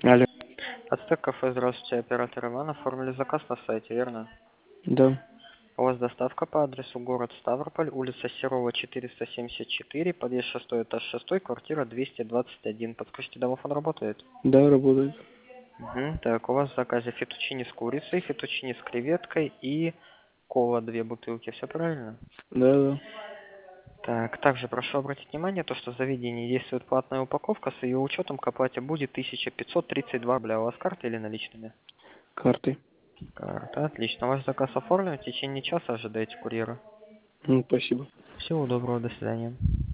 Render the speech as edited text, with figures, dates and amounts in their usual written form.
Алло. Ацтек кафе, здравствуйте, оператор Иван. Оформили заказ на сайте, верно? Да. У вас доставка по адресу город Ставрополь, улица Серова, 474, подъезд 6, этаж 6, квартира 221. Подскажите, домофон работает? Да, работает. Угу. Так, у вас в заказе фетучини с курицей, фетучини с креветкой и кола 2 бутылки. Все правильно? Да, да. Так, также прошу обратить внимание, то, что в заведении действует платная упаковка, с ее учетом к оплате будет 1532 рубля. У вас карты или наличными? Картой. Карта, отлично. Ваш заказ оформлен, в течение часа ожидайте курьера. Спасибо. Всего доброго, до свидания.